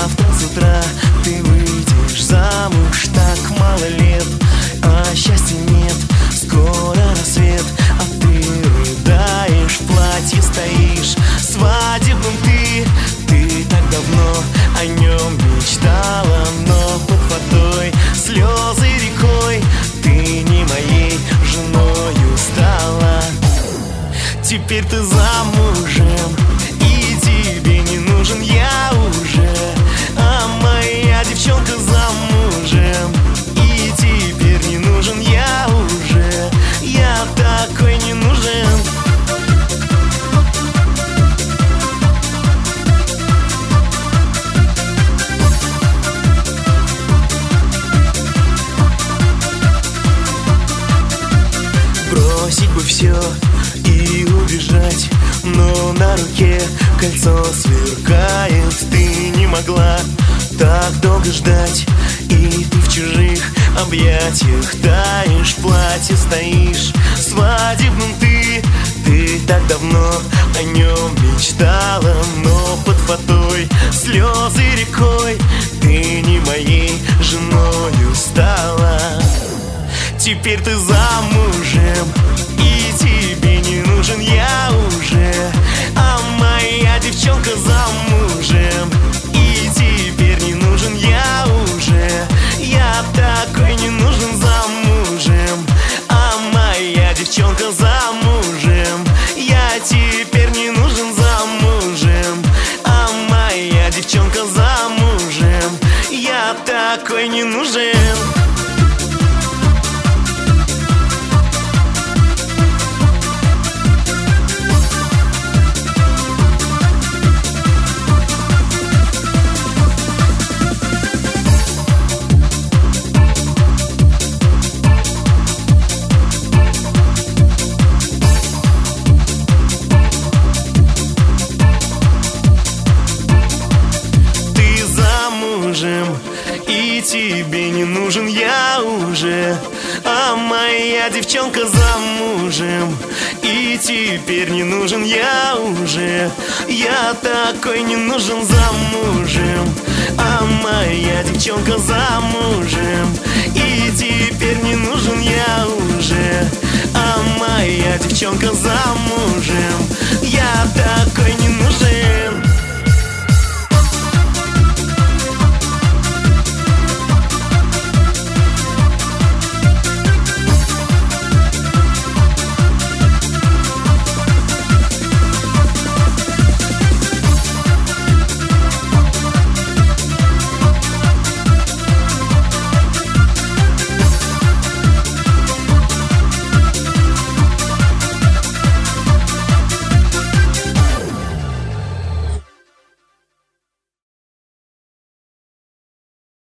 завтра с утра ты выйдешь замуж. Так мало лет, а счастья нет. Скоро рассвет, а ты рыдаешь, в платье стоишь свадебным ты так давно о нем мечтала, но под водой слезы рекой ты не моей женою стала. Теперь ты замужем, и тебе не нужен я уже, а моя девчонка замужем, и теперь не нужен я уже, я такой не нужен. Бросить бы все и убежать, но на руке кольцо сверкает. Ты не могла так долго ждать, и ты в чужих объятиях таешь, в платье стоишь свадебным ты так давно о нем мечтала, но под водой слезы рекой ты не моей женою стала. Теперь ты замужем, и тебе не нужен я уже, а моя девчонка замужем, и теперь не нужен я уже, я такой не нужен замужем, а моя девчонка замужем, я теперь не нужен замужем, а моя девчонка замужем, я такой не нужен. И тебе не нужен я уже, а моя девчонка замужем, и теперь не нужен я уже, я такой не нужен замужем, а моя девчонка замужем, и теперь не нужен я уже, а моя девчонка замужем, я такой не нужен.